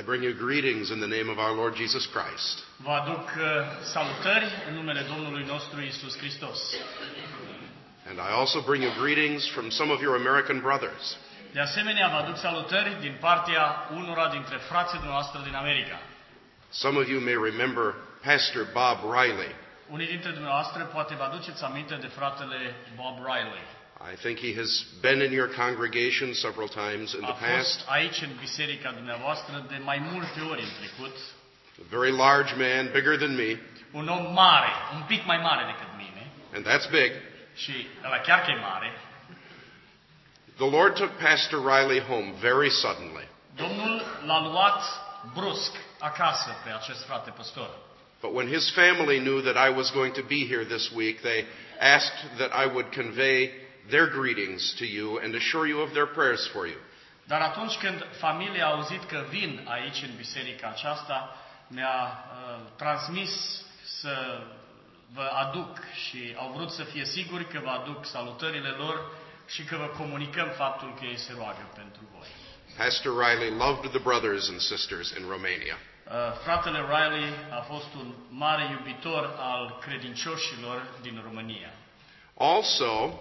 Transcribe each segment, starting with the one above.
bring you greetings in the name of our Lord Jesus Christ. Vă aduc salutări în numele Domnului nostru Iisus Hristos. And I also bring you greetings from some of your American brothers. De asemenea, vă aduc salutări din partea unora dintre frații dumneavoastră din America. Some of you may remember Pastor Bob Riley. Unii dintre dumneavoastră poate vă aduceți aminte de fratele Bob Riley. I think he has been in your congregation several times in the A past. fost aici în biserica dumneavoastră de mai multe ori în trecut. A very large man, bigger than me, Un om mare, un pic mai mare decât mine. and that's big. Și ăla chiar că e mare. The Lord took Pastor Riley home very suddenly. Domnul l-a luat brusc acasă pe acest frate păstor. But when his family knew that I was going to be here this week, they asked that I would convey their greetings to you and assure you of their prayers for you. Dar atunci când familia a auzit că vin aici în biserica aceasta, mi-a transmis să vă aduc și au vrut să fie siguri că vă aduc salutările lor și că vă comunicăm faptul că ei se roagă pentru voi. Pastor Riley loved the brothers and sisters in Romania. Fratele Riley a fost un mare iubitor al credincioșilor din România. Also,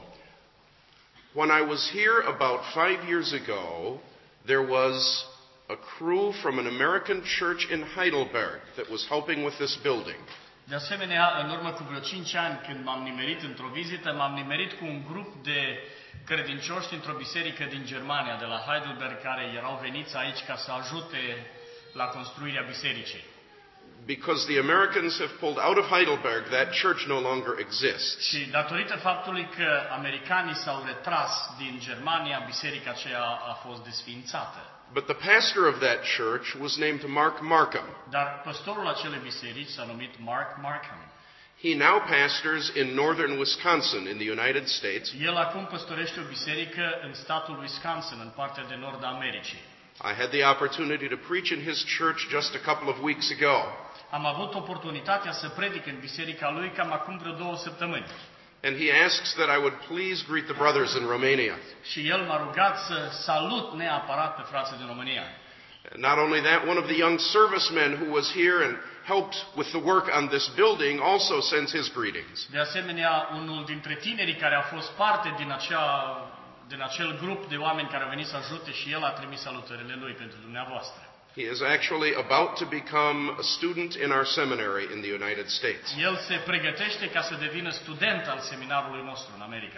when I was here about 5 years ago, there was a crew from an American church in Heidelberg that was helping with this building. De asemenea, în urmă cu vreo 5 ani, când m-am nimerit într-o vizită, m-am nimerit cu un grup de credincioși dintr-o biserică din Germania, de la Heidelberg, care erau veniți aici ca să ajute la construirea bisericii. Because the Americans have pulled out of Heidelberg, that church no longer exists. Și datorită faptului că americanii s-au retras din Germania, biserica aceea a fost desființată. But the pastor of that church was named Mark Markham. Dar păstorul acelei biserici s-a numit Mark Markham. He now pastors in northern Wisconsin in the United States. El acum păstorește o biserică în statul Wisconsin, în partea de nord a Americii. I had the opportunity to preach in his church just a couple of weeks ago. Am avut oportunitatea să predic în biserica lui cam acum vreo 2 săptămâni. And he asks that I would please greet the brothers in Romania. Și el m-a rugat să salut neapărat pe frații din România. And not only that, one of the young servicemen who was here and helped with the work on this building also sends his greetings. De asemenea, unul dintre tinerii care a fost parte din acel grup de oameni care au venit să ajute și el a trimis salutările lui pentru dumneavoastră. He is actually about to become a student in our seminary in the United States. El se pregătește ca să devină student al seminarului nostru în America.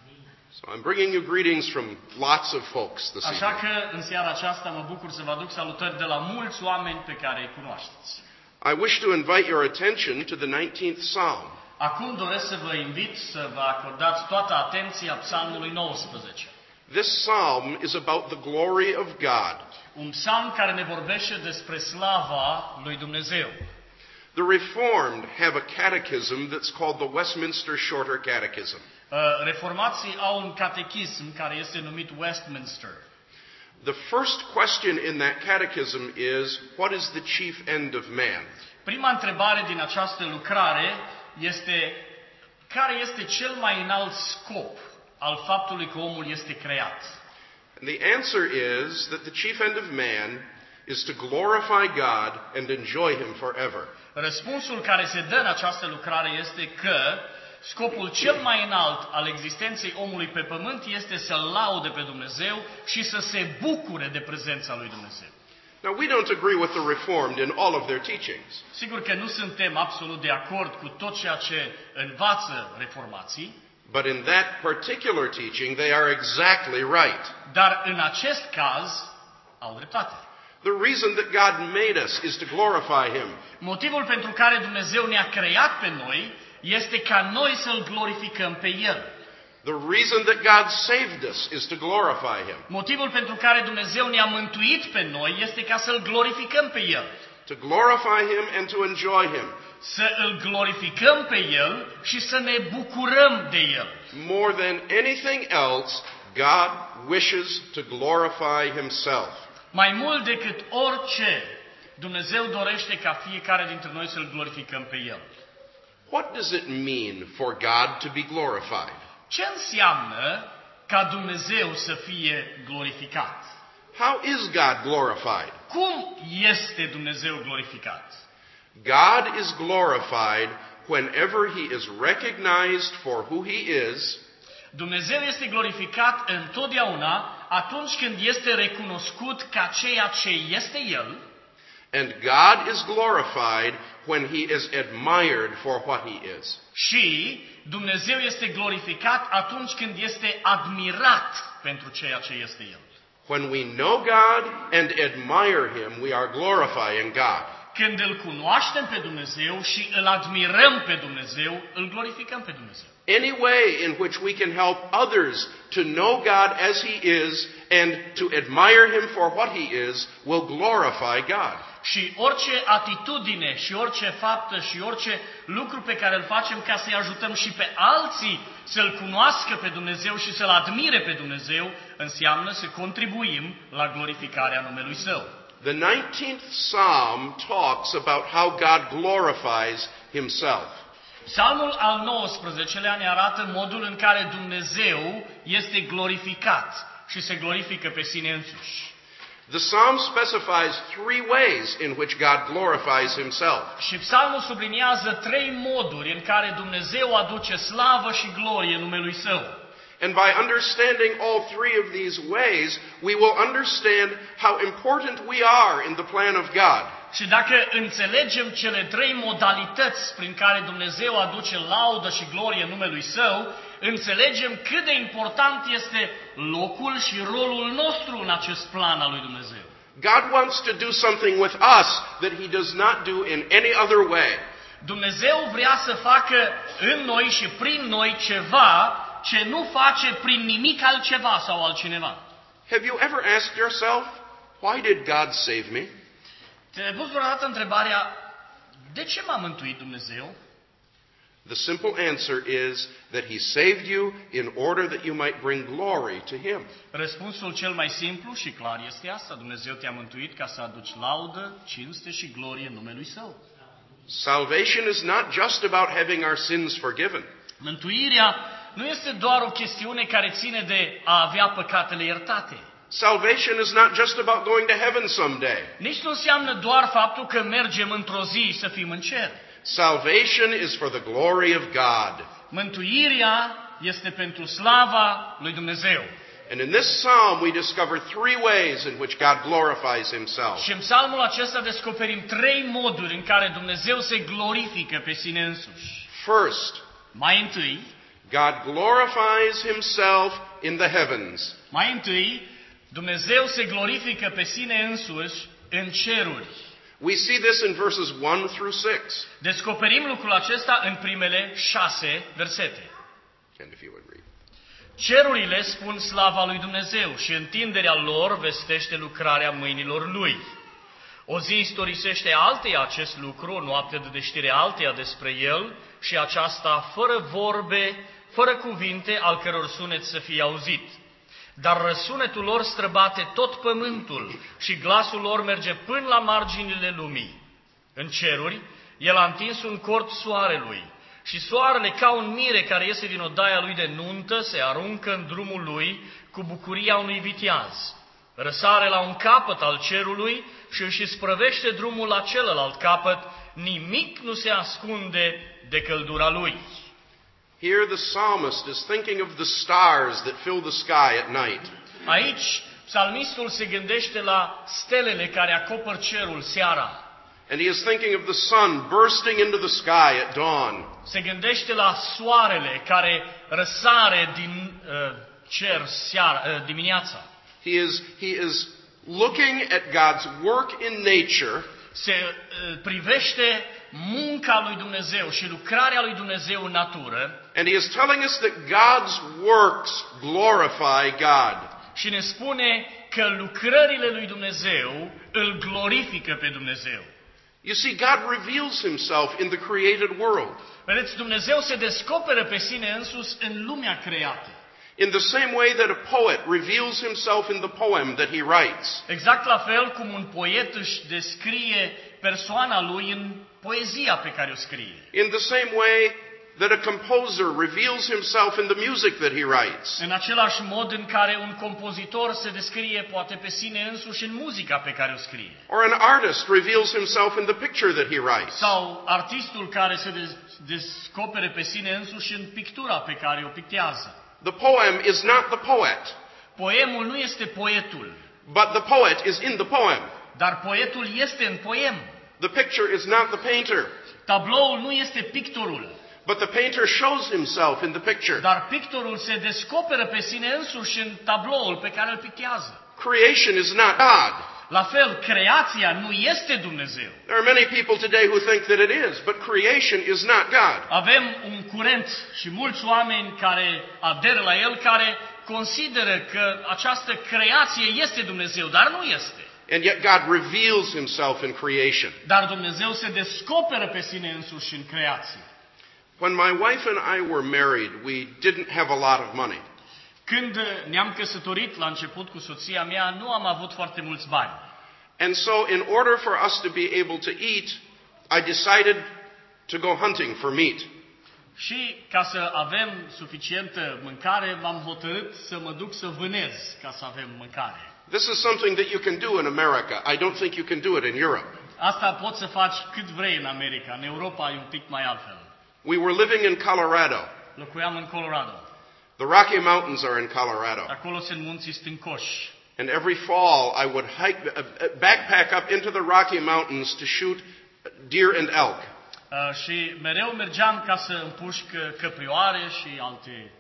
So I'm bringing you greetings from lots of folks this Așa evening. că în seara aceasta mă bucur să vă aduc salutări de la mulți oameni pe care îi cunoașteți. I wish to invite your attention to the 19th Psalm. Acum doresc să vă invit să vă acordați toată atenția Psalmului 19. This psalm is about the glory of God. Un psalm care ne vorbește despre slava lui Dumnezeu. The Reformed have a catechism that's called the Westminster Shorter Catechism. Reformații au un catechism care este numit Westminster. The first question in that catechism is, what is the chief end of man? Prima întrebare din această lucrare este: care este cel mai înalt scop al faptului că omul este creat? And the answer is that the chief end of man is to glorify God and enjoy Him forever. Răspunsul care se dă în această lucrare este că scopul cel mai înalt al existenței omului pe pământ este să-L laude pe Dumnezeu și să se bucure de prezența lui Dumnezeu. Now, we don't agree with the Reformed in all of their teachings. Sigur că nu suntem absolut de acord cu tot ceea ce învață reformații, But in that particular teaching, they are exactly right. dar în acest caz au dreptate. The reason that God made us is to glorify Him. Motivul pentru care Dumnezeu ne-a creat pe noi este ca noi să-L glorificăm pe El. The reason that God saved us is to glorify Him. Motivul pentru care Dumnezeu ne-a mântuit pe noi este ca să-L glorificăm pe El. To glorify Him and to enjoy Him. Să îl glorificăm pe El și să ne bucurăm de El. More than anything else, God wishes to glorify Himself. Mai mult decât orice, Dumnezeu dorește ca fiecare dintre noi să-L glorificăm pe El. What does it mean for God to be glorified? Ce înseamnă ca Dumnezeu să fie glorificat? how is God glorified? Cum este Dumnezeu glorificat? God is glorified whenever he is recognized for who he is Dumnezeu este glorificat întotdeauna atunci când este recunoscut ca ceea ce este El and God is glorified when he is admired for what he is. și Dumnezeu este glorificat atunci când este admirat pentru ceea ce este El. When we know God and admire him, we are glorifying God. Când îl cunoaștem pe Dumnezeu și îl admirăm pe Dumnezeu, îl glorificăm pe Dumnezeu. Any way in which we can help others to know God as he is and to admire him for what he is will glorify God. Și orice atitudine și orice faptă și orice lucru pe care îl facem ca să-i ajutăm și pe alții să-L cunoască pe Dumnezeu și să-L admire pe Dumnezeu, înseamnă să contribuim la glorificarea numelui Său. The 19th Psalm talks about how God glorifies himself. Psalmul al 19-lea ne arată modul în care Dumnezeu este glorificat și se glorifică pe sine însuși. The Psalm specifies 3 ways in which God glorifies himself. Și psalmul subliniază 3 moduri în care Dumnezeu aduce slavă și glorie numelui Său. And by understanding all 3 of these ways, we will understand how important we are in the plan of God. Și dacă înțelegem cele 3 modalități prin care Dumnezeu aduce laudă și glorie numelui Său, înțelegem cât de important este locul și rolul nostru în acest plan al lui Dumnezeu. God wants to do something with us that he does not do in any other way. Dumnezeu vrea să facă în noi și prin noi ceva ce nu face prin nimic altceva sau altcineva. Have you ever asked yourself, why did God save me? Te-ai pus vreodată întrebarea, de ce m-a mântuit Dumnezeu? The simple answer is that he saved you in order that you might bring glory to him. Răspunsul cel mai simplu și clar este asta. Dumnezeu te-a mântuit ca să aduci laudă, cinste și glorie numelui Său. Salvation is not just about having our sins forgiven. Mântuirea nu este doar o chestiune care ține de a avea păcatele iertate. Salvation is not just about going to heaven someday. Nici nu înseamnă doar faptul că mergem într-o zi să fim în cer. Salvation is for the glory of God. Mântuirea este pentru slava lui Dumnezeu. And in this psalm we discover 3 ways in which God glorifies himself. Și în psalmul acesta descoperim 3 moduri în care Dumnezeu se glorifică pe sine însuși. First, Mai întâi, God glorifies himself in the heavens. Mai întâi, Dumnezeu se glorifică pe sine însuși în ceruri. We see this in verses 1 through 6. Descoperim lucrul acesta în primele 6 versete. And if you would read. Cerurile spun slava lui Dumnezeu și întinderea lor vestește lucrarea mâinilor Lui. O zi istorisește alteia acest lucru, o noapte de știre alteia despre El și aceasta fără vorbe, fără cuvinte, al căror sunet să fie auzit. Dar răsunetul lor străbate tot pământul și glasul lor merge până la marginile lumii. În ceruri, El a întins un cort soarelui și soarele, ca un mire care iese din odaia lui de nuntă, se aruncă în drumul lui cu bucuria unui viteaz. Răsare la un capăt al cerului și își sprăvește drumul la celălalt capăt, nimic nu se ascunde de căldura lui. Here the psalmist is thinking of the stars that fill the sky at night. Aici, psalmistul se gândește la stelele care acopăr cerul seara. And he is thinking of the sun bursting into the sky at dawn. Se gândește la soarele care răsare din cer dimineața. He is looking at God's work in nature. Se privește munca lui Dumnezeu și lucrarea lui Dumnezeu în natură. And he is telling us that God's works glorify God. Și ne spune că lucrările lui Dumnezeu îl glorifică pe Dumnezeu. You see, God reveals himself in the created world. Vedeți, Dumnezeu se descoperă pe sine însuși în lumea creată. In the same way that a poet reveals himself in the poem that he writes. Exact la fel cum un poet își descrie persoana lui în poezia pe care o scrie. In the same way that a composer reveals himself in the music that he writes. În același mod în care un compozitor se descrie poate pe sine însuși în muzica pe care o scrie. Or an artist reveals himself in the picture that he writes. Sau artistul care se descopere pe sine însuși în pictura pe care o pictează. The poem is not the poet, Poemul nu este poetul, but the poet is in the poem. dar poetul este în poem. The picture is not the painter, Tabloul nu este pictorul, but the painter shows himself in the picture. dar pictorul se descoperă pe sine însuși în tabloul pe care îl pictează. Creation is not God. La fel, creația nu este Dumnezeu. There are many people today who think that it is, but creation is not God. Avem un curent și mulți oameni care aderă la el, care consideră că această creație este Dumnezeu, dar nu este. And yet God reveals himself in creation. Dar Dumnezeu se descoperă pe sine însuși în creație. When my wife and I were married, we didn't have a lot of money. Când ne-am căsătorit la început cu soția mea, nu am avut foarte mulți bani. And so in order for us to be able to eat, I decided to go hunting for meat. Și ca să avem suficientă mâncare, m-am hotărât să mă duc să vânez ca să avem mâncare. This is something that you can do in America. I don't think you can do it in Europe. Asta poți să faci cât vrei în America. În Europa e un pic mai altfel. We were living in Colorado. Locuiam în Colorado. The Rocky Mountains are in Colorado. Acolo sunt munții stâncoși. And every fall I would backpack up into the Rocky Mountains to shoot deer and elk. Și mereu mergeam ca să împușc căprioare și alte.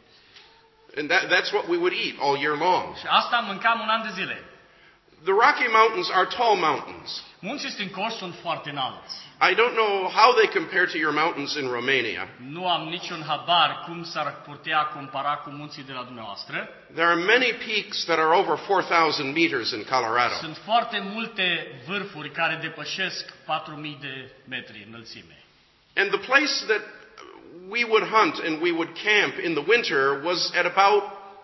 And that's what we would eat all year long. Și asta mâncam un an de zile. The Rocky Mountains are tall mountains. Munții stâncoși sunt foarte înalți. I don't know how they compare to your mountains in Romania. Nu am niciun habar cum s-ar putea compara cu munții de la dumneavoastră. There are many peaks that are over 4,000 meters in Colorado. Sunt foarte multe vârfuri care depășesc 4.000 de metri înălțime. And the place that we would hunt and we would camp in the winter was at about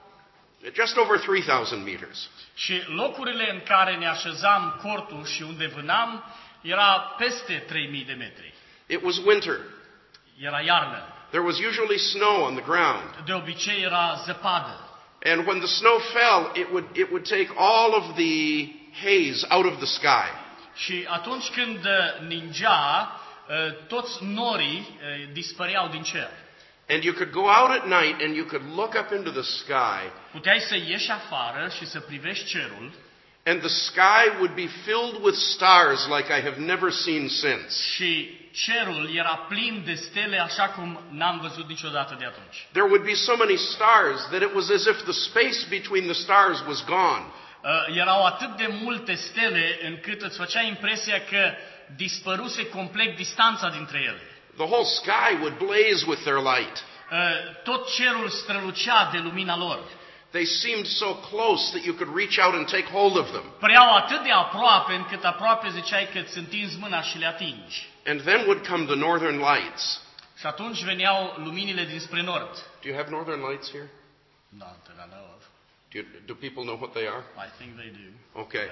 just over 3,000 meters. Și locurile în care ne așezam cortul și unde vânam era peste 3.000 de metri. It was winter. Era iarnă. There was usually snow on the ground. De obicei era zăpadă. And when the snow fell, it would take all of the haze out of the sky. Și atunci când ningea, toți norii dispăreau din cer. And you could go out at night and you could look up into the sky. Puteai să ieși afară și să privești cerul. And the sky would be filled with stars like I have never seen since. Și cerul era plin de stele așa cum n-am văzut niciodată de atunci. There would be so many stars that it was as if the space between the stars was gone. Erau atât de multe stele încât îți făcea impresia că dispăruse complet distanța dintre ele. The whole sky would blaze with their light. Tot cerul strălucea de lumina lor. They seemed so close that you could reach out and take hold of them. Păreau atât de aproape încât aproape ziceai că îți întinzi mâna și le atingi. And then would come the northern lights. Și atunci veneau luminile dinspre nord. Do you have northern lights here? Not that I know of. Do people know what they are? I think they do. Okay.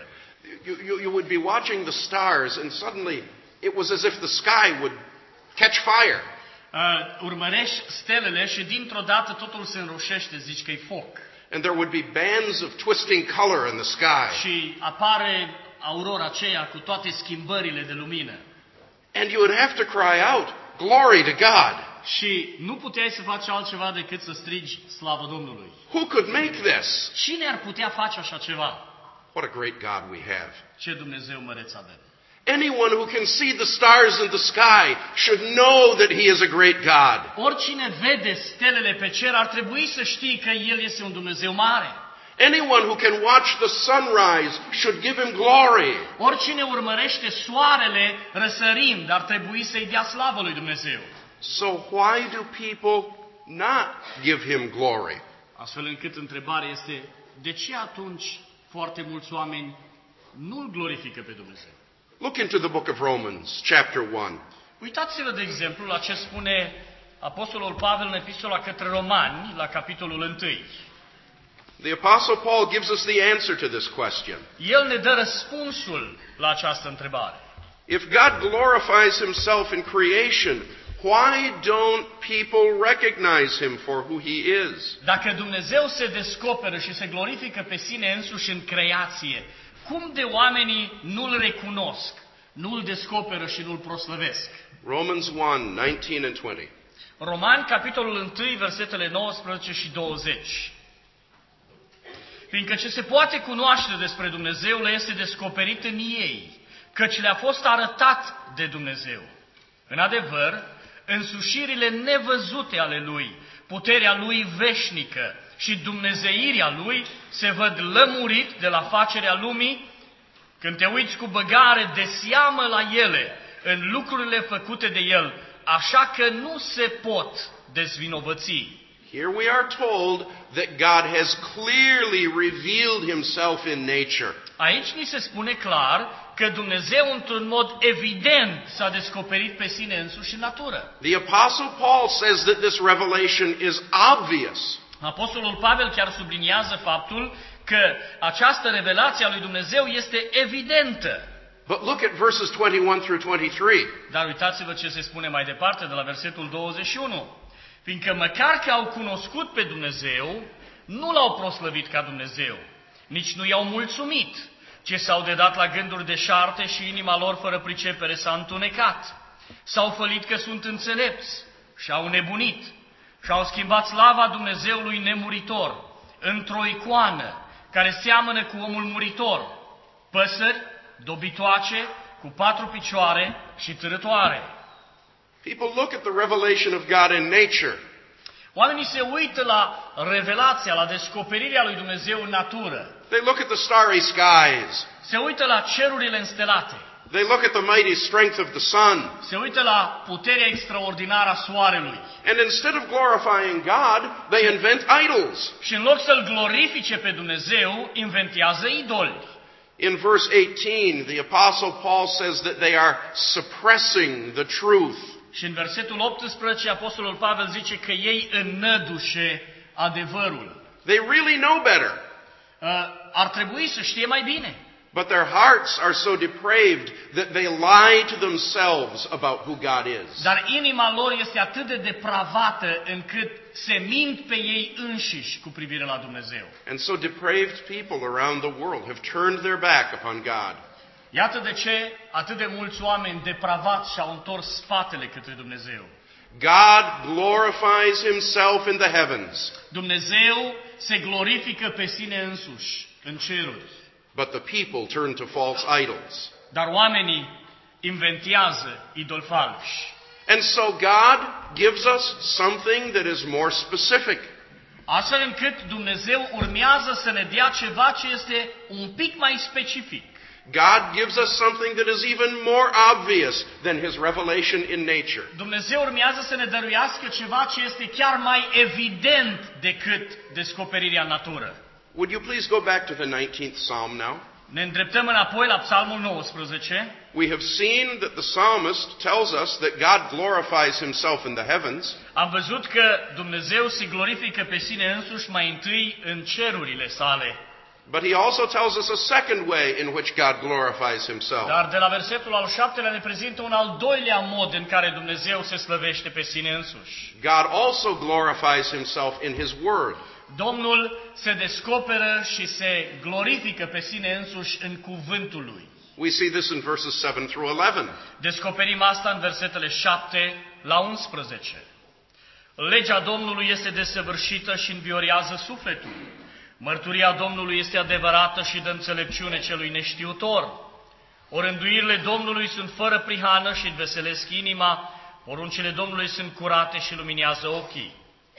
You would be watching the stars and suddenly it was as if the sky would catch fire. Urmărești stelele și dintr-o dată totul se înroșește, zici că e foc. And there would be bands of twisting color in the sky. Și apare aurora aceea cu toate schimbările de lumină. And you would have to cry out, "Glory to God." Și nu puteai să faci altceva decât să strigi slavă Domnului. Who could make this? Cine ar putea face așa ceva? What a great God we have. Ce Dumnezeu măreț avem. Anyone who can see the stars in the sky should know that He is a great God. Oricine vede stelele pe cer ar trebui să știe că El este un Dumnezeu mare. Anyone who can watch the sunrise should give Him glory. Oricine urmărește soarele răsărind ar trebui să-i dea slavă lui Dumnezeu. So why do people not give Him glory? Astfel încât întrebarea este, de ce atunci foarte mulți oameni nu-L glorifică pe Dumnezeu? Look into the book of Romans, chapter 1. Uitați-vă, de exemplu, la ce spune Apostolul Pavel în Epistola către Romani, la capitolul 1. The Apostle Paul gives us the answer to this question. El ne dă răspunsul la această întrebare. If God glorifies Himself in creation, why don't people recognize him for who he is? Dacă Dumnezeu se descoperă și se glorifică pe sine însuși în creație, cum de oamenii nu-L recunosc, nu-L descoperă și nu-L proslăvesc? Romans 1, 19 and 20. Romani, capitolul 1, versetele 19 și 20. Fiindcă ce se poate cunoaște despre Dumnezeu le este descoperit în ei, căci le-a fost arătat de Dumnezeu. În adevăr, însușirile nevăzute ale Lui, puterea Lui veșnică și dumnezeirea Lui se văd lămurit de la facerea lumii, când te uiți cu băgare de seamă la ele, în lucrurile făcute de El, așa că nu se pot dezvinovăți. Here we are told that God has clearly revealed himself in nature. Aici ni se spune clar că Dumnezeu într-un mod evident s-a descoperit pe sine însuși în natură. The Apostle Paul says that this revelation is obvious. Apostolul Pavel chiar subliniază faptul că această revelație a lui Dumnezeu este evidentă. But look at verses 21 through 23. Dar uitați-vă ce se spune mai departe de la versetul 21. Fiindcă măcar că au cunoscut pe Dumnezeu, nu L-au proslăvit ca Dumnezeu, nici nu i-au mulțumit, ci s-au dedat la gânduri deșarte și inima lor fără pricepere s-a întunecat. S-au fălit că sunt înțelepți și au nebunit și au schimbat slava Dumnezeului nemuritor într-o icoană care seamănă cu omul muritor, păsări, dobitoace, cu 4 picioare și târătoare. People look at the revelation of God in nature. Oamenii se uită la revelația, la descoperirea lui Dumnezeu în natură. They look at the starry skies. Se uită la cerurile înstelate. They look at the mighty strength of the sun. Se uită la puterea extraordinară a soarelui. And instead of glorifying God, they invent idols. Și în loc să-L glorifice pe Dumnezeu, inventează idoli. In verse 18, the Apostle Paul says that they are suppressing the truth. Și în versetul 18, Apostolul Pavel zice că ei înnădușe adevărul. They really know better. Ar trebui să știe mai bine. But their hearts are so depraved that they lie to themselves about who God is. Dar inima lor este atât de depravată încât se mint pe ei înșiși cu privire la Dumnezeu. And so depraved people around the world have turned their back upon God. Iată de ce atât de mulți oameni depravați și-au întors spatele către Dumnezeu. God glorifies himself in the heavens. Dumnezeu se glorifică pe sine însuși în ceruri. But the people turn to false idols. Dar oamenii inventează idoli falși. And so God gives us something that is more specific. Astfel încât Dumnezeu urmează să ne dea ceva ce este un pic mai specific. God gives us something that is even more obvious than his revelation in nature. Dumnezeu urmează să ne dăruiască ceva ce este chiar mai evident decât descoperirea în natură. Would you please go back to the 19th Psalm now? Ne îndreptăm înapoi la Psalmul 19. We have seen that the psalmist tells us that God glorifies himself in the heavens. Am văzut că Dumnezeu se glorifică pe sine însuși mai întâi în cerurile sale. But he also tells us a second way in which God glorifies himself. Dar de la versetul al 7-lea ne prezintă un al doilea mod în care Dumnezeu se slăvește pe sine însuși. God also glorifies himself in his word. Domnul se descoperă și se glorifică pe sine însuși în cuvântul lui. We see this in verses 7 through 11. Descoperim asta în versetele 7 la 11. Legea Domnului este desăvârșită și înviorează sufletul. Mărturia Domnului este adevărată și dă înțelepciune celui neștiutor. Orânduirile Domnului sunt fără prihană și înveselesc inima, poruncile Domnului sunt curate și luminează ochii.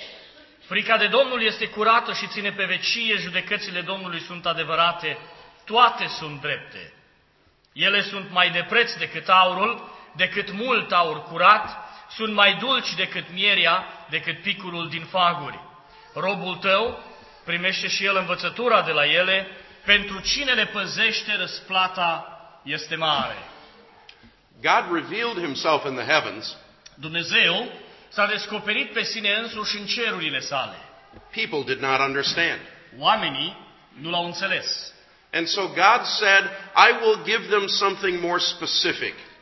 Frica de Domnul este curată și ține pe vecie, judecățile Domnului sunt adevărate, toate sunt drepte. Ele sunt mai de preț decât aurul, decât mult aur curat, sunt mai dulci decât mierea, decât picurul din faguri. Robul tău primește și el învățătura de la ele, pentru cine le păzește răsplata este mare. God revealed himself in the heavens. Dumnezeu s-a descoperit pe sine însuși în cerurile sale. People did not understand. Oamenii nu l-au înțeles. And so God said, I will give them something more specific.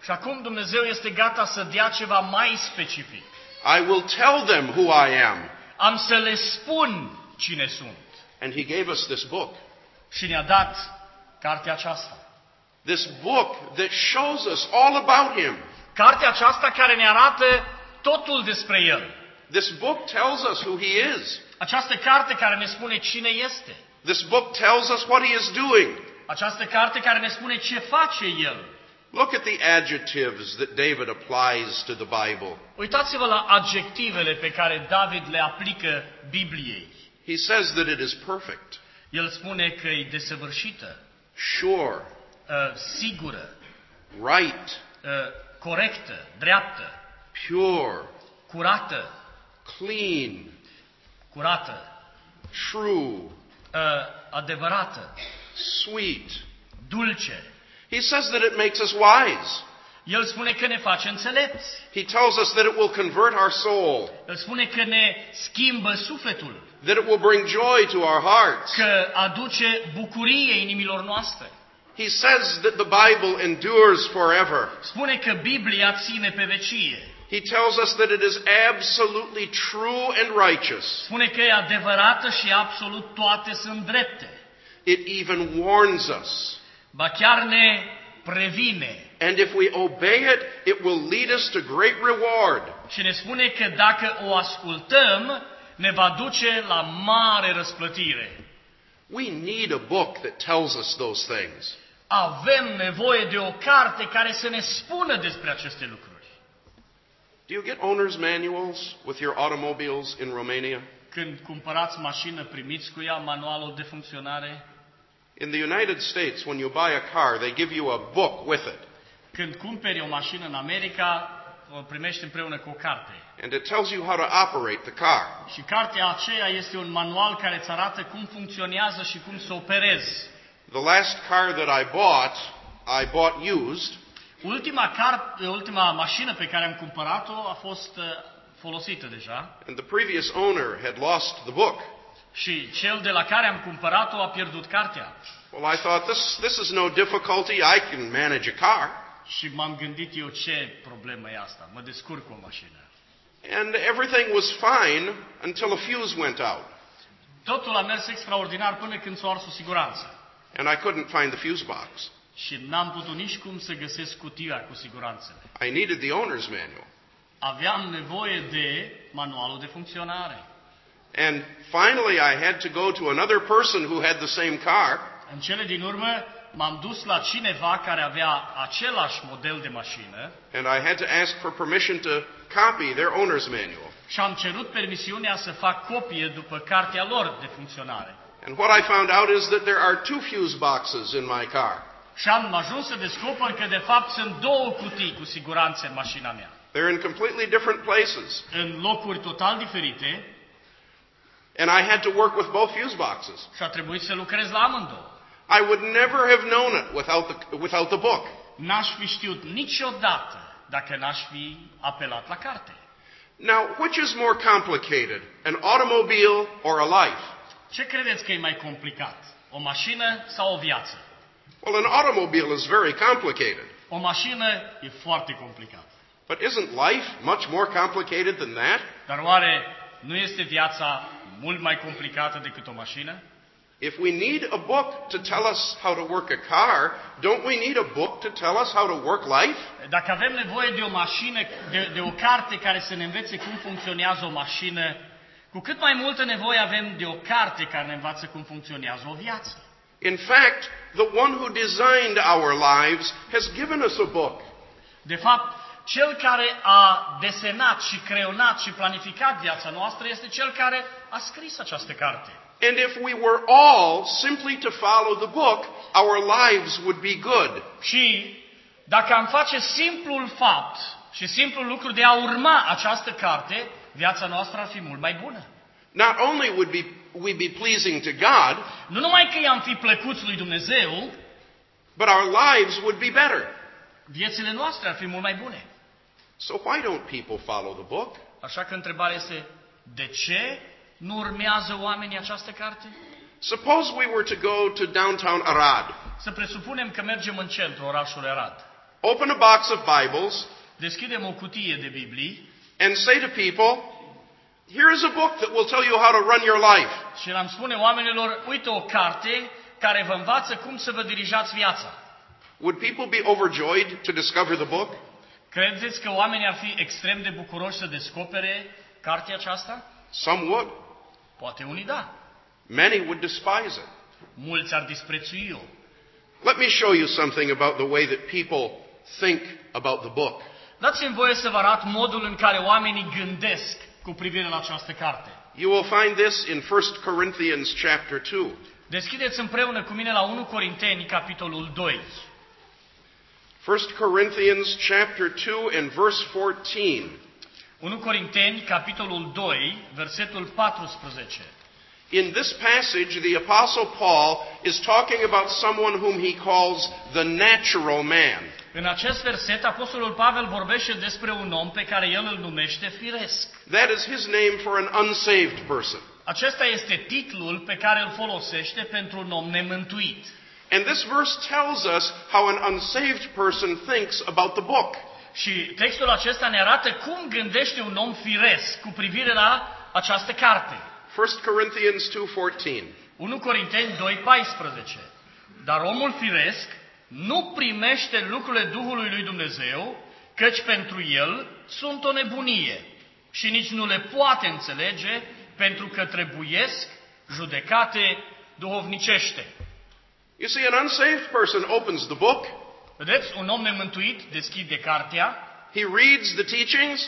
Și acum Dumnezeu este gata să dea ceva mai specific. I will tell them who I am. Am să le spun cine sunt. And he gave us this book. Și ne-a dat cartea aceasta. This book that shows us all about him. Cartea aceasta care ne arată totul despre El. This book tells us who he is. Această carte care ne spune cine este. This book tells us what he is doing. Această carte care ne spune ce face El. Look at the adjectives that David applies to the Bible. Uitați-vă la adjectivele pe care David le aplică Bibliei. He says that it is perfect, El spune că e desăvârșită, sure, sigură, right, corectă, dreaptă, pure, curată, clean, curată, true, adevărată, sweet. dulce. He says that it makes us wise. El spune că ne face înțelepți. He tells us that it will convert our soul, El spune că ne schimbă sufletul, that it will bring joy to our hearts. că aduce bucurie inimilor noastre. He says that the Bible endures forever. Spune că Biblia ține pe vecie. He tells us that it is absolutely true and righteous. Spune că e adevărată și absolut toate sunt drepte. It even warns us. Ba chiar ne previne. And if we obey it, it will lead us to great reward. Și ne spune că dacă o ascultăm, ne va duce la mare răsplătire. We need a book that tells us those things. Avem nevoie de o carte care să ne spună despre aceste lucruri. Do you get owner's manuals with your automobiles in Romania? Când cumpărați mașină, primiți cu ea manualul de funcționare? In the United States, when you buy a car, they give you a book with it. Când cumperi o mașină în America, o primești împreună cu o carte. And it tells you how to operate the car. Și cartea aceea este un manual care îți arată cum funcționează și cum să operezi. The last car that I bought used. Ultima mașină pe care am cumpărat-o a fost folosită deja. And the previous owner had lost the book. Și cel de la care am cumpărat-o a pierdut cartea. Well, I thought, this is no difficulty. I can manage a car. Și m-am gândit eu, ce problemă e asta? Mă descurc cu o mașină. And everything was fine until a fuse went out. Totul a mers extraordinar până când s-a ars o siguranță. And I couldn't find the fuse box. Și n-am putut nici cum să găsesc cutia cu siguranțele. I needed the owner's manual. Aveam nevoie de manualul de funcționare. And finally I had to go to another person who had the same car. În cele din urmă m-am dus la cineva care avea același model de mașină. And I had to ask for permission to copy their owner's manual. Și am cerut permisiunea să fac copie după cartea lor de funcționare. And what I found out is that there are 2 fuse boxes in my car. Și am ajuns să descoper că de fapt sunt 2 cutii cu siguranță în mașina mea. They're in completely different places. În locuri total diferite. And I had to work with both fuse boxes. Și a trebuit să lucrez la amândouă. I would never have known it without the book. N-aș fi știut niciodată dacă n-aș fi apelat la carte. Now, which is more complicated, an automobile or a life? Ce credeți că e mai complicat? O mașină sau o viață? Well, an automobile is very complicated. O mașină e foarte complicată. But isn't life much more complicated than that? Dar oare nu este viața mult mai complicată decât o mașină? If we need a book to tell us how to work a car, don't we need a book to tell us how to work life? Dacă avem nevoie de o mașină, de o carte care să ne învețe cum funcționează o mașină, cu cât mai multă nevoie avem de o carte care ne învață cum funcționează o viață. In fact, the one who designed our lives has given us a book. De fapt, cel care a desenat și creionat și planificat viața noastră este cel care a scris această carte. And if we were all simply to follow the book, our lives would be good. Și dacă am face simplul fapt și simplul lucru de a urma această carte, viața noastră ar fi mult mai bună. Not only would we be pleasing to God, Nu numai că i-am fi plăcuți lui Dumnezeu, but our lives would be better. viețile noastre ar fi mult mai bune. So why don't people follow the book? Așa că întrebarea este, de ce nu urmează oamenii această carte? Suppose we were to go to downtown Arad. Să presupunem că mergem în centru, orașul Arad. open a box of Bibles, deschidem o cutie de Biblii and say to people, here is a book that will tell you how to run your life. și le-am spune oamenilor, uite o carte care vă învață cum să vă dirijați viața. Would people be overjoyed to discover the book? Credeți că oamenii ar fi extrem de bucuroși să descopere cartea aceasta? Some would. Poate unii da. Many would despise it. Mulți ar disprețui-o. Let me show you something about the way that people think about the book. Dați-mi voie să vă arăt modul în care oamenii gândesc cu privire la această carte. You will find this in 1 Corinthians chapter 2. Deschideți împreună cu mine la 1 Corinteni, capitolul 2. 1 Corinthians chapter 2 and verse 14. 1 Corinteni, capitolul 2, versetul 14. In this passage, the Apostle Paul is talking about someone whom he calls the natural man. În acest verset, apostolul Pavel vorbește despre un om pe care el îl numește firesc. That is his name for an unsaved person. Acesta este titlul pe care îl folosește pentru un om nemântuit. And this verse tells us how an unsaved person thinks about the book. Și textul acesta ne arată cum gândește un om firesc cu privire la această carte. 1 Corinthians 2:14. 1 Corinteni 2:14. Dar omul firesc nu primește lucrurile Duhului lui Dumnezeu, căci pentru el sunt o nebunie și nici nu le poate înțelege, pentru că trebuiesc judecate duhovnicește. You see, an unsaved person opens the book, Vedeți, un om nemântuit deschide cartea, he reads the teachings,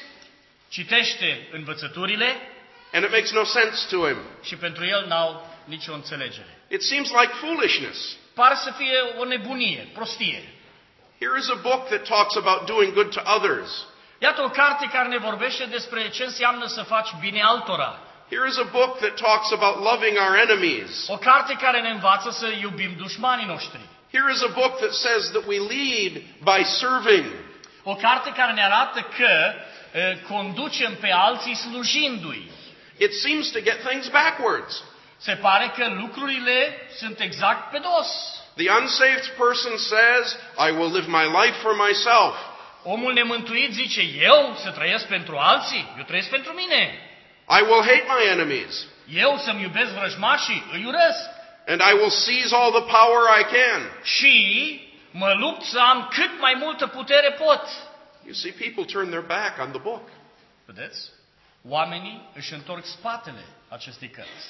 citește învățăturile and it makes no sense to him. și pentru el n-au nicio înțelegere. It seems like foolishness. Pare să fie o nebunie, prostie. Here is a book that talks about doing good to others. Iată o carte care ne vorbește despre ce înseamnă să faci bine altora. Here is a book that talks about loving our enemies. O carte care ne învață să iubim dușmanii noștri. Here is a book that says that we lead by serving. O carte care ne arată că conducem pe alții slujindu-i. It seems to get things backwards. Se pare că lucrurile sunt exact pe dos. The unsaved person says, I will live my life for myself. Omul nemântuit zice, eu să trăiesc pentru alții, eu trăiesc pentru mine. I will hate my enemies. Eu să-mi iubesc vrăjmașii, îi urăsc. And I will seize all the power I can. Și mă lupt să am cât mai multă putere pot. You see, people turn their back on the book. Vedeți? Oamenii își întorc spatele acestei cărți.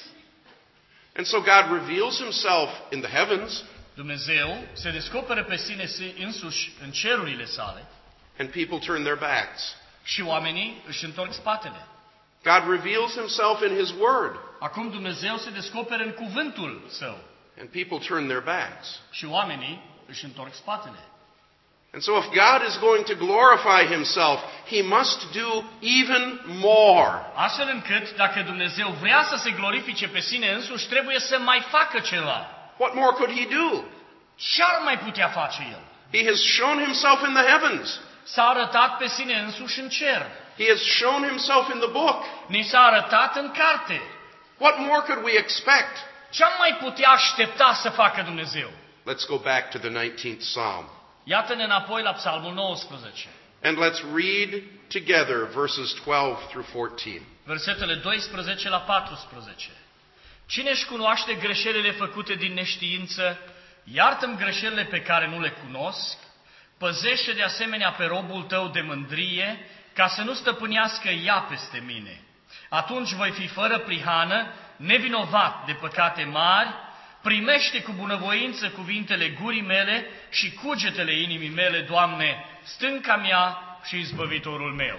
And so God reveals himself in the heavens, Dumnezeu se descoperă pe sine însuși în cerurile sale and people turn their backs. și oamenii își întorc spatele. God reveals himself in his word, Acum Dumnezeu se descoperă în cuvântul său and people turn their backs. și oamenii își întorc spatele. And so if God is going to glorify himself, he must do even more. Astfel încât, dacă Dumnezeu vrea să se glorifice pe sine însuși, trebuie să mai facă ceva. What more could he do? Ce ar mai putea face El? He has shown himself in the heavens. S-a arătat pe sine însuși în cer. He has shown himself in the book. Ni s-a arătat în carte. What more could we expect? Ce am mai putea aștepta să facă Dumnezeu? Let's go back to the 19th Psalm. Iată-ne înapoi la Psalmul 19. And let's read together verses 12 through 14. Versetele 12 la 14. Cine își cunoaște greșelile făcute din neștiință, iartă-mi greșelile pe care nu le cunosc, păzește de asemenea pe robul tău de mândrie, ca să nu stăpânească ea peste mine. Atunci voi fi fără prihană, nevinovat de păcate mari, primește cu bunăvoință cuvintele gurii mele și cugetele inimii mele, Doamne, stânca mea și izbăvitorul meu.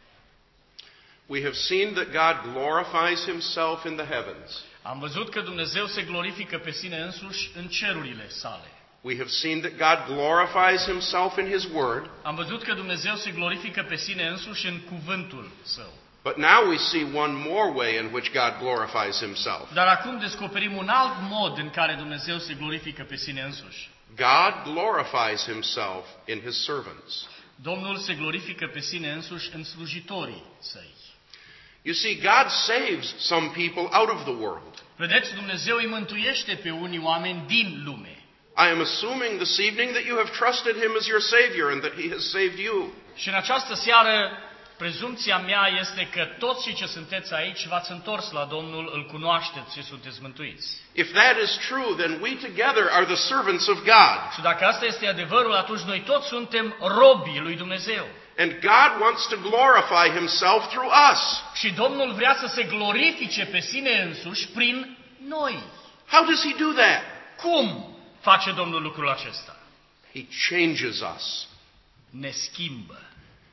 We have seen that God glorifies himself in the heavens. Am văzut că Dumnezeu se glorifică pe sine însuși în cerurile sale. We have seen that God glorifies himself in his word. Am văzut că Dumnezeu se glorifică pe sine însuși în cuvântul său. But now we see one more way in which God glorifies himself. Dar acum descoperim un alt mod în care Dumnezeu se glorifică pe sine însuși. God glorifies himself in his servants. Domnul se glorifică pe sine însuși în slujitorii săi. You see, God saves some people out of the world. Vedeți, Dumnezeu îi mântuiește pe unii oameni din lume. I am assuming this evening that you have trusted him as your Savior and that he has saved you. Și în această seară, prezumția mea este că toți cei ce sunteți aici v-ați întors la Domnul, îl cunoașteți și sunteți mântuiți. If that is true, then we together are the servants of God. Și dacă asta este adevărul, atunci noi toți suntem robii lui Dumnezeu. And God wants to glorify himself through us. Și Domnul vrea să se glorifice pe sine însuși prin noi. How does he do that? Cum face Domnul lucrul acesta? He changes us. Ne schimbă.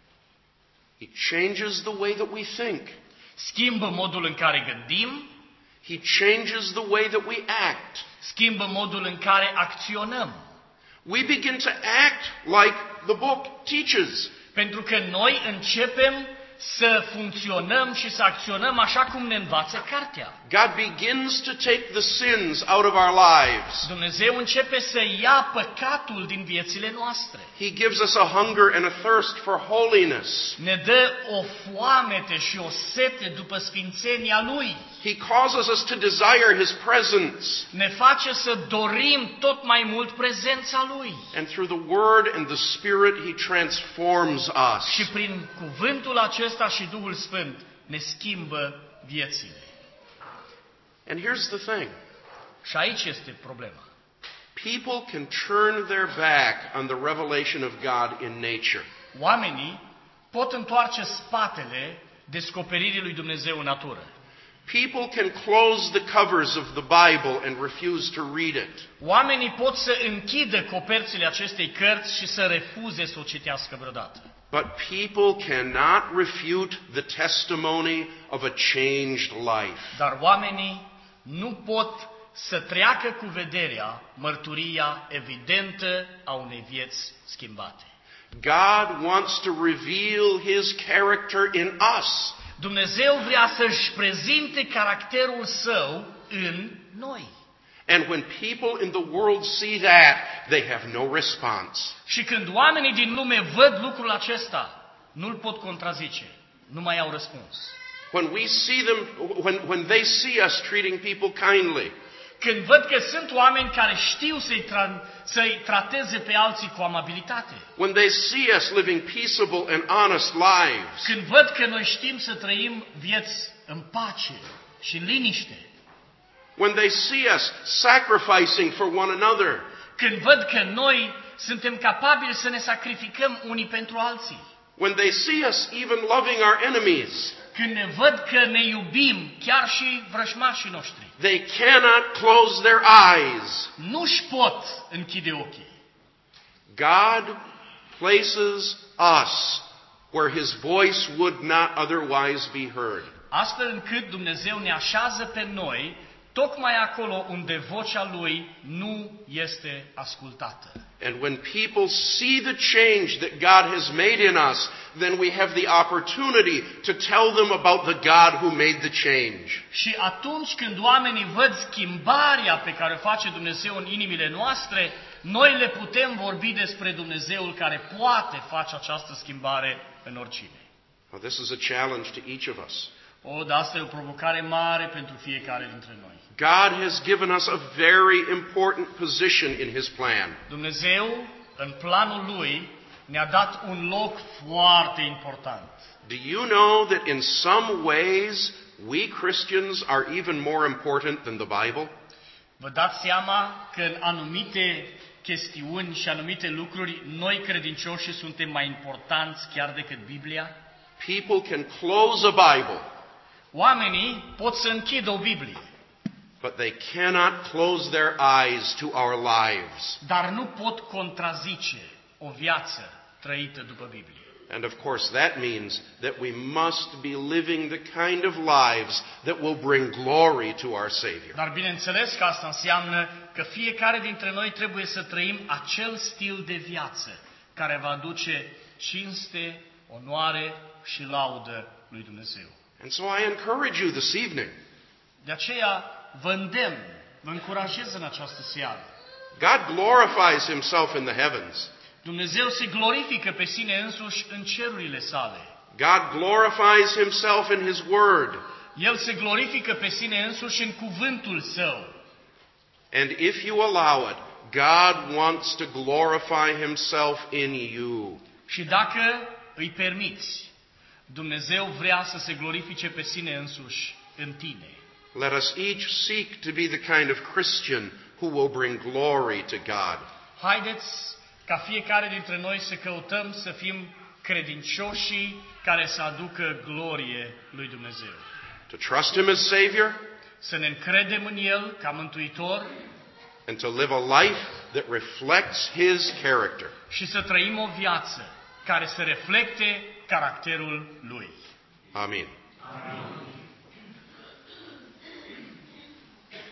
He changes the way that we think. Schimbă modul în care gândim, He changes the way that we act. schimbă modul în care acționăm. We begin to act like the book teaches. Pentru că noi începem să funcționăm și să acționăm așa cum ne învață cartea. God begins to take the sins out of our lives. Dumnezeu începe să ia păcatul din viețile noastre. He gives us a hunger and a thirst for holiness. Ne dă o foamete și o sete după sfințenia Lui. He causes us to desire his presence. Ne face să dorim tot mai mult prezența Lui. And through the word and the spirit he transforms us. Și prin cuvântul acesta și Duhul Sfânt ne schimbă viețile. And here's the thing. Și aici este problema. People can turn their back on the revelation of God in nature. Oamenii pot întoarce spatele descoperirii lui Dumnezeu în natură. People can close the covers of the Bible and refuse to read it. Oamenii pot să închidă coperțile acestei cărți și să refuze să o citească vreodată. But people cannot refute the testimony of a changed life. Dar oamenii nu pot să treacă cu vederea mărturia evidentă a unei vieți schimbate. God wants to reveal his character in us. Dumnezeu vrea să-și prezinte caracterul său în noi. And when people in the world see that, they have no response. Și când oamenii din lume văd lucrul acesta, nu-l pot contrazice, nu mai au răspuns. When we see them, when they see us treating people kindly, Când văd că sunt oameni care știu să-i trateze pe alții cu amabilitate, when they see us living peaceable and honest lives, când văd că noi știm să trăim vieți în pace și în liniște, when they see us sacrificing for one another, când văd că noi suntem capabili să ne sacrificăm unii pentru alții, when they see us even loving our enemies, când ne văd că ne iubim chiar și vrăjmașii noștri, they cannot close their eyes. nu-și pot închide ochii. God places us where his voice would not otherwise be heard. Astfel încât Dumnezeu ne așează pe noi tocmai acolo unde vocea Lui nu este ascultată. And when people see the change that God has made in us, then we have the opportunity to tell them about the God who made the change. Și atunci când oamenii văd schimbarea pe care o face Dumnezeu în inimile noastre, noi le putem vorbi despre Dumnezeul care poate face această schimbare în oricine. Now, this is a challenge to each of us. Dar asta e o provocare mare pentru fiecare dintre noi. God has given us a very important position in his plan. Dumnezeu, în planul Lui, ne-a dat un loc foarte important. Do you know that in some ways we Christians are even more important than the Bible? Vă dați seama că în anumite chestiuni și anumite lucruri, noi credincioși suntem mai importanți chiar decât Biblia? People can close a Bible, Oamenii pot să închidă o Biblie, but they cannot close their eyes to our lives. dar nu pot contrazice o viață trăită după Biblie. And of course that means that we must be living the kind of lives that will bring glory to our Savior. Dar bineînțeles că asta înseamnă că fiecare dintre noi trebuie să trăim acel stil de viață care va aduce cinste, onoare și laudă lui Dumnezeu. And so I encourage you this evening. De aceea vă îndemn, vă încurajez în această seară. God glorifies himself in the heavens. Dumnezeu se glorifică pe sine însuși în cerurile sale. God glorifies himself in his word. El se glorifică pe sine însuși în cuvântul său. And if you allow it, God wants to glorify himself in you. Și dacă îi permiți, Dumnezeu vrea să se glorifice pe sine însuși în tine. Let us each seek to be the kind of Christian who will bring glory to God. Haideți ca fiecare dintre noi să căutăm să fim credincioșii care să aducă glorie lui Dumnezeu. To trust him as Savior Să ne încredem în El ca Mântuitor and to live a life that reflects his character. și să trăim o viață care să reflecte caracterul Lui. Amen. Amin.